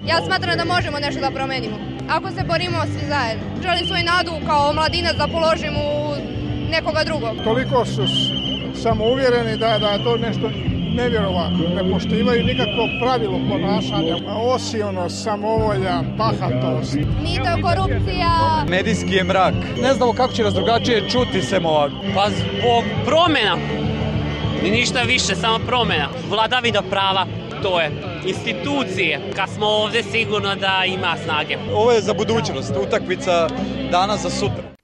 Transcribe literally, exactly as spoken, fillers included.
Ja smatram da možemo nešto da promenimo, ako se borimo svi zajedno. Želim svoju nadu kao mladinac da položim u nekoga drugog. Toliko su samouvjereni da, da je to nešto nevjerovatno. Ne poštivaju nikakvo pravilo ponašanja. Osionost, samovolja, bahatost. Mito, korupcija. Medijski je mrak. Ne znamo kako će nas drugačije čuti sem ovako. Pa zbog promjena. Ni ništa više, samo promjena. Vladavina prava, to je. Institucije. Kad smo ovdje sigurno da ima snage. Ovo je za budućnost. Utakmica danas za sutra.